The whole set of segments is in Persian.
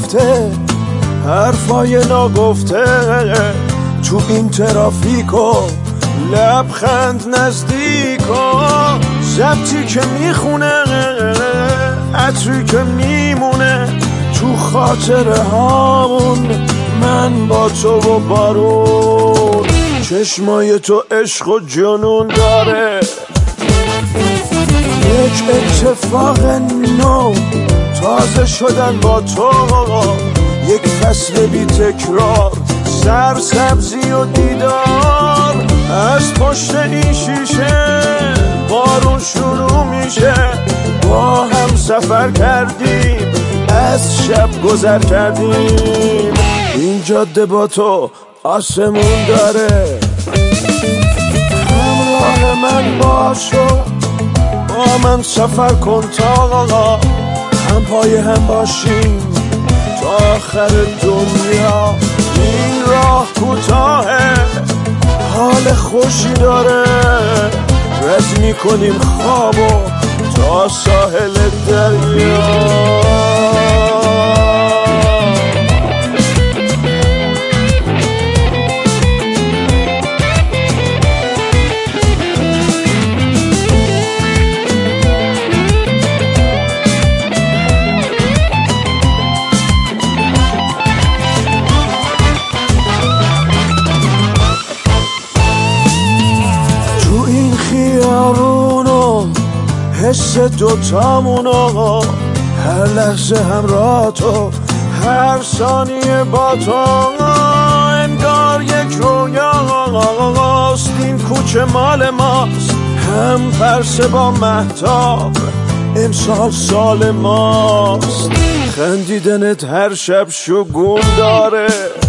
رفته حرفای ناگفته تو این ترافیکو لبخند نزدیکو ضبطی که میخونه عطری که میمونه تو خاطره هامون من با تو و بارون چشمای تو عشق و جنون داره یک اتفاق نو تازه شدن با تو یک فصل بی تکرار سرسبزی و دیدار از پشت این شیشه بارون شروع میشه با هم سفر کردیم از شب گذر کردیم این جاده با تو آسمون داره همراه من باشو با من سفر کن تا هم پای هم باشیم تا آخر دنیا این راه کوتاهه حال خوشی داره رد میکنیم خوابو تا ساحل دریا حس دوتامونو هر لحظه همراه تو هر ثانیه با تو انگار یک رویاست این کوچه مال ماست هم پرسه با مهتاب امسال سال ماست خندیدنت هر شب شگون داره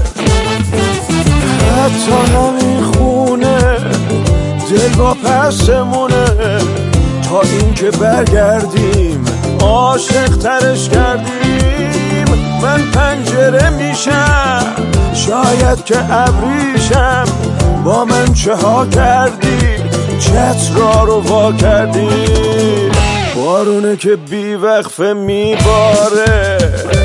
حتی همین خونه دل با پسمونه تا این که برگردیم عاشق ترش کردیم من پنجره میشم شاید که ابریشم با من چه ها کردی چترا رو وا کردی بارونه که بی وقفه میباره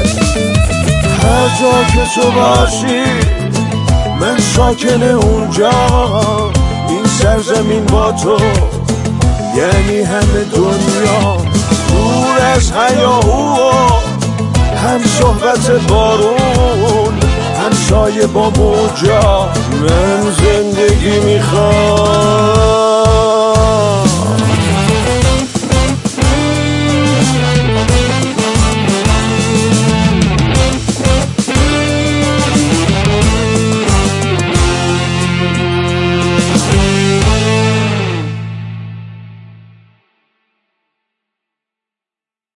هر جا که تو باشی من ساکن اونجا این سرزمین با تو یعنی همه دنیا دور از هیاهو هم صحبت بارون هم سایه با موجا من زندگی میخوام